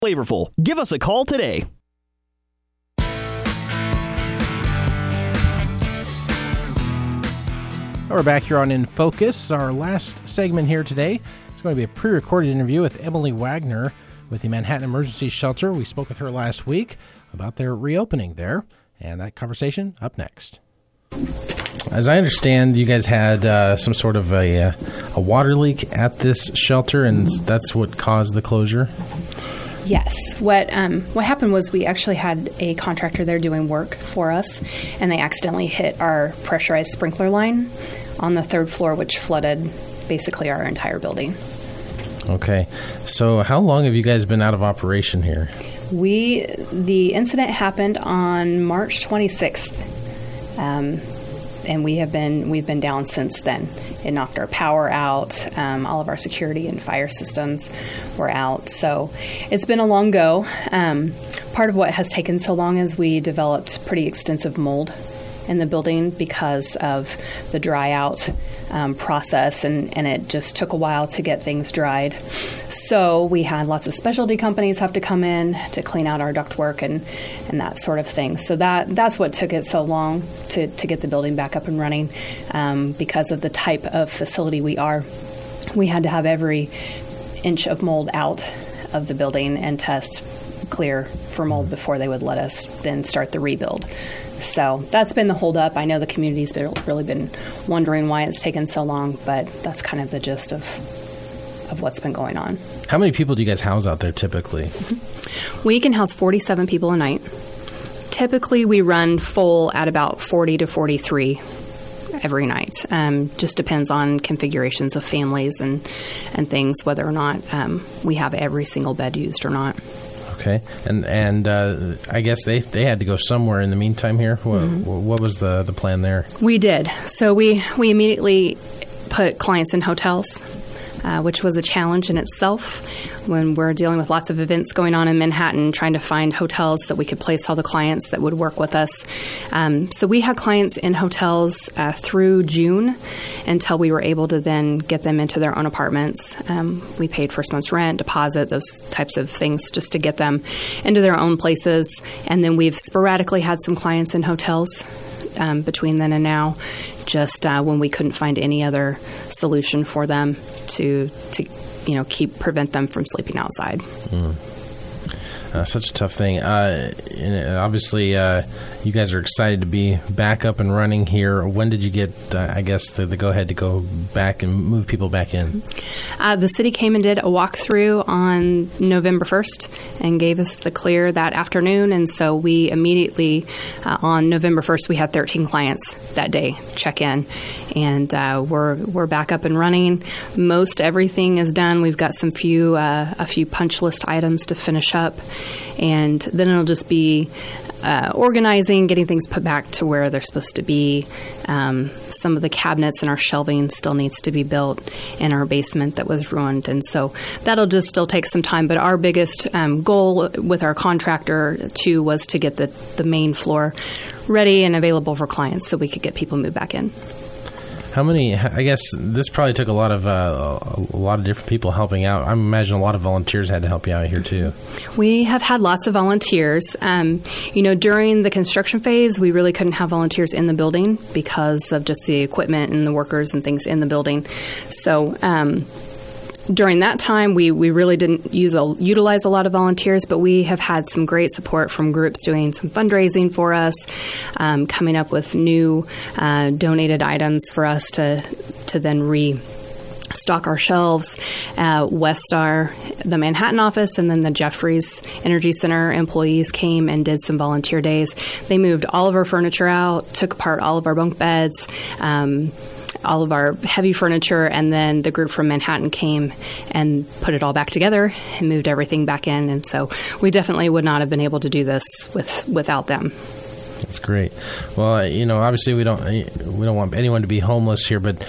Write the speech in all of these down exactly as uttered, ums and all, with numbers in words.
Flavorful. Give us a call today. We're back here on In Focus. Our last segment here today is going to be a pre-recorded interview with Emily Wagner with the Manhattan Emergency Shelter. We spoke with her last week about their reopening there, and that conversation up next. As I understand, you guys had uh, some sort of a, a water leak at this shelter, and that's what caused the closure? Yes. What um, what happened was we actually had a contractor there doing work for us, and they accidentally hit our pressurized sprinkler line on the third floor, which flooded basically our entire building. Okay. So how long have you guys been out of operation here? We the incident happened on March twenty-sixth, um, and we have been we've been down since then. It knocked our power out. Um, all of our security and fire systems were out. So it's been a long go. Um, part of what has taken so long is we developed pretty extensive mold in the building because of the dry out um, process, and, and it just took a while to get things dried. So we had lots of specialty companies have to come in to clean out our ductwork and, and that sort of thing. So that that's what took it so long to, to get the building back up and running, um, because of the type of facility we are. We had to have every inch of mold out of the building and test clear for mold before they would let us then start the rebuild. So that's been the holdup. I know the community's been, really been wondering why it's taken so long, but that's kind of the gist of of what's been going on. How many people do you guys house out there typically? Mm-hmm. We can house forty-seven people a night. Typically, we run full at about forty to forty-three every night. Um, just depends on configurations of families and, and things, whether or not um, we have every single bed used or not. Okay, and and uh, I guess they, they had to go somewhere in the meantime here. What, mm-hmm. what was the, the plan there? We did. So we, we immediately put clients in hotels, uh, which was a challenge in itself when we're dealing with lots of events going on in Manhattan, trying to find hotels that we could place all the clients that would work with us. Um, so we had clients in hotels uh, through June until we were able to then get them into their own apartments. Um, we paid first month's rent, deposit, those types of things just to get them into their own places. And then we've sporadically had some clients in hotels um, between then and now, just uh, when we couldn't find any other solution for them to to you know, keep prevent them from sleeping outside. Mm. Uh, such a tough thing. Uh, and obviously, uh, you guys are excited to be back up and running here. When did you get, uh, I guess, the, the go-ahead to go back and move people back in? Uh, the city came and did a walkthrough on November first and gave us the clear that afternoon. And so we immediately, uh, on November first, we had thirteen clients that day check in. And uh, we're we're back up and running. Most everything is done. We've got some few uh, a few punch list items to finish up. And then it'll just be uh, organizing, getting things put back to where they're supposed to be. Um, some of the cabinets and our shelving still needs to be built in our basement that was ruined. And so that'll just still take some time. But our biggest um, goal with our contractor, too, was to get the, the main floor ready and available for clients so we could get people moved back in. How many, I guess this probably took a lot of uh, a lot of different people helping out. I imagine a lot of volunteers had to help you out here, too. We have had lots of volunteers. Um, you know, during the construction phase, we really couldn't have volunteers in the building because of just the equipment and the workers and things in the building. So, um during that time, we, we really didn't use a, utilize a lot of volunteers, but we have had some great support from groups doing some fundraising for us, um, coming up with new uh, donated items for us to to then restock our shelves. Uh, Westar, the Manhattan office, and then the Jeffries Energy Center employees came and did some volunteer days. They moved all of our furniture out, took apart all of our bunk beds, um, all of our heavy furniture, and then the group from Manhattan came and put it all back together and moved everything back in. And so we definitely would not have been able to do this with without them. That's great. Well, you know, obviously we don't we don't want anyone to be homeless here, but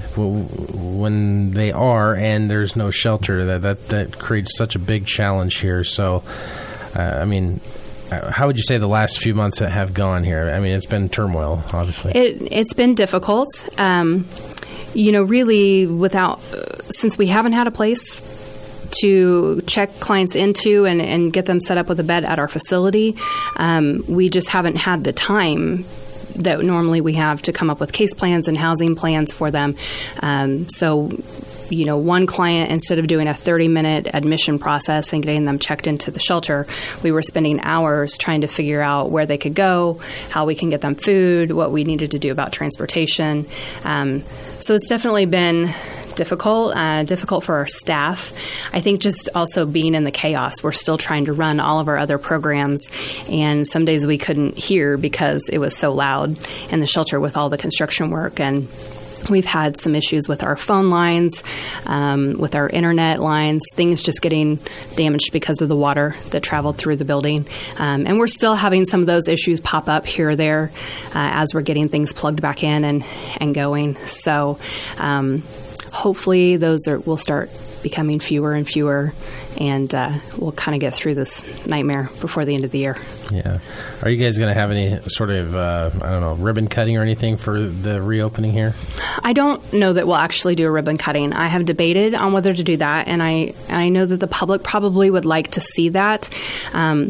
when they are and there's no shelter, that that, that creates such a big challenge here. So, uh, I mean, how would you say the last few months have gone here? I mean, it's been turmoil, obviously. It, it's been difficult. Um, you know, really, without uh, since we haven't had a place to check clients into and, and get them set up with a bed at our facility. Um, we just haven't had the time that normally we have to come up with case plans and housing plans for them. Um, so, you know, one client, instead of doing a thirty-minute admission process and getting them checked into the shelter, we were spending hours trying to figure out where they could go, how we can get them food, what we needed to do about transportation. Um, so it's definitely been difficult, uh, difficult for our staff. I think just also being in the chaos, we're still trying to run all of our other programs, and some days we couldn't hear because it was so loud in the shelter with all the construction work. And we've had some issues with our phone lines, um, with our internet lines, things just getting damaged because of the water that traveled through the building. Um, and we're still having some of those issues pop up here or there uh, as we're getting things plugged back in and, and going. So um, hopefully those are will start becoming fewer and fewer, and uh, we'll kind of get through this nightmare before the end of the year. Yeah. Are you guys going to have any sort of, uh, I don't know, ribbon cutting or anything for the reopening here? I don't know that we'll actually do a ribbon cutting. I have debated on whether to do that, and I, I know that the public probably would like to see that. Um,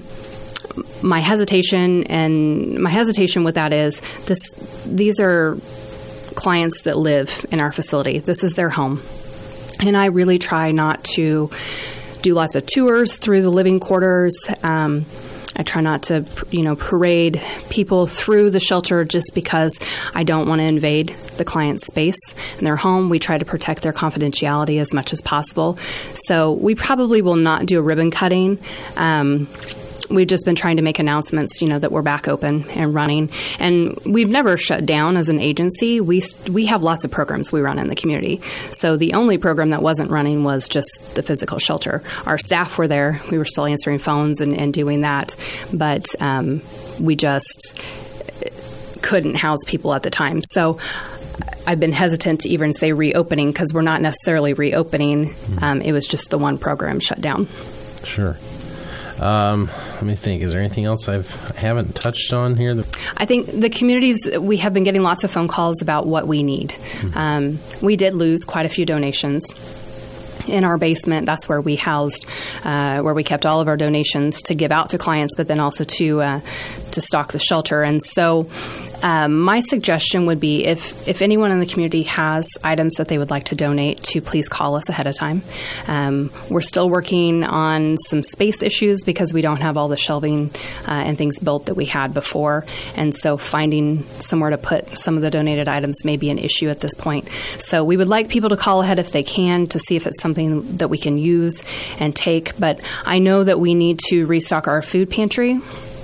my hesitation and my hesitation with that is this: these are clients that live in our facility. This is their home. And I really try not to do lots of tours through the living quarters. Um, I try not to, you know, parade people through the shelter just because I don't want to invade the client's space in their home. We try to protect their confidentiality as much as possible. So we probably will not do a ribbon cutting. Um, We've just been trying to make announcements, you know, that we're back open and running. And we've never shut down as an agency. We we have lots of programs we run in the community. So the only program that wasn't running was just the physical shelter. Our staff were there. We were still answering phones and, and doing that. But um, we just couldn't house people at the time. So I've been hesitant to even say reopening because we're not necessarily reopening. Um, it was just the one program shut down. Sure. Um, let me think. Is there anything else I've, I haven't touched on here? I think the communities, we have been getting lots of phone calls about what we need. Mm-hmm. Um, we did lose quite a few donations. In our basement, that's where we housed, uh, where we kept all of our donations to give out to clients, but then also to uh, to stock the shelter. And so um, my suggestion would be if, if anyone in the community has items that they would like to donate to, please call us ahead of time. Um, we're still working on some space issues because we don't have all the shelving uh, and things built that we had before. And so finding somewhere to put some of the donated items may be an issue at this point. So we would like people to call ahead if they can to see if it's something that we can use and take. But I know that we need to restock our food pantry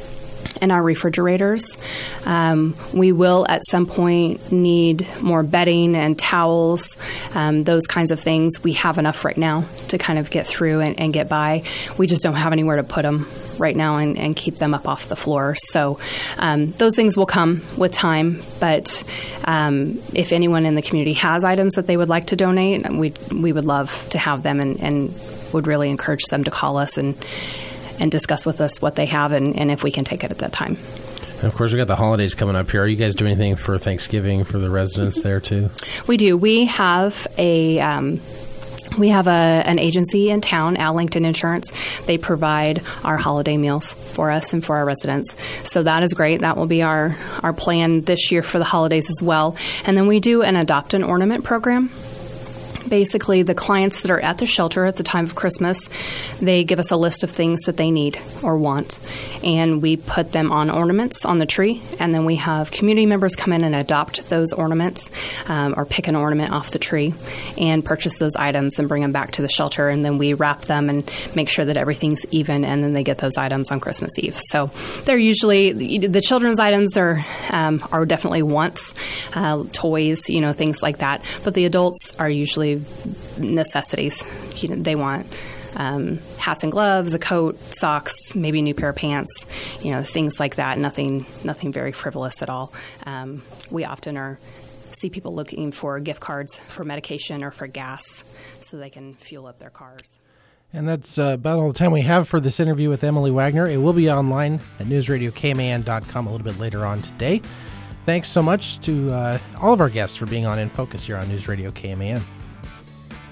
and our refrigerators. Um, we will at some point need more bedding and towels, um, those kinds of things. We have enough right now to kind of get through and, and get by. We just don't have anywhere to put them right now and, and keep them up off the floor. So um, those things will come with time. But um, if anyone in the community has items that they would like to donate, we we would love to have them and, and would really encourage them to call us and and discuss with us what they have and, and if we can take it at that time. And of course, we got the holidays coming up here. Are you guys doing anything for Thanksgiving for the residents there too? We do. We have a um, we have a an agency in town, Allington Insurance. They provide our holiday meals for us and for our residents. So that is great. That will be our our plan this year for the holidays as well. And then we do an adopt an ornament program. Basically, the clients that are at the shelter at the time of Christmas, they give us a list of things that they need or want, and we put them on ornaments on the tree, and then we have community members come in and adopt those ornaments um, or pick an ornament off the tree and purchase those items and bring them back to the shelter, and then we wrap them and make sure that everything's even, and then they get those items on Christmas Eve. So they're usually, the children's items are, um, are definitely wants, uh, toys, you know, things like that, but the adults are usually necessities. You know, they want um, hats and gloves, a coat, socks, maybe a new pair of pants, you know, things like that. Nothing, nothing very frivolous at all. Um, we often are see people looking for gift cards for medication or for gas so they can fuel up their cars. And that's uh, about all the time we have for this interview with Emily Wagner. It will be online at news radio K M A N dot com a little bit later on today. Thanks so much to uh, all of our guests for being on In Focus here on News Radio K M A N.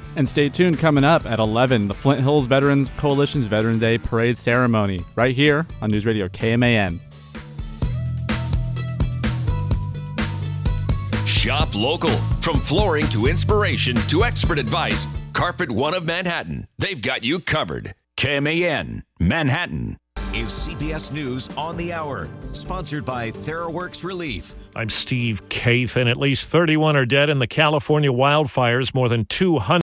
And stay tuned, coming up at eleven, the Flint Hills Veterans Coalition's Veterans Day Parade Ceremony, right here on News Radio K M A N. Shop local. From flooring to inspiration to expert advice, Carpet One of Manhattan. They've got you covered. K M A N, Manhattan. Is C B S News on the Hour, sponsored by TheraWorks Relief. I'm Steve Kaith, and at least thirty-one are dead in the California wildfires. More than two hundred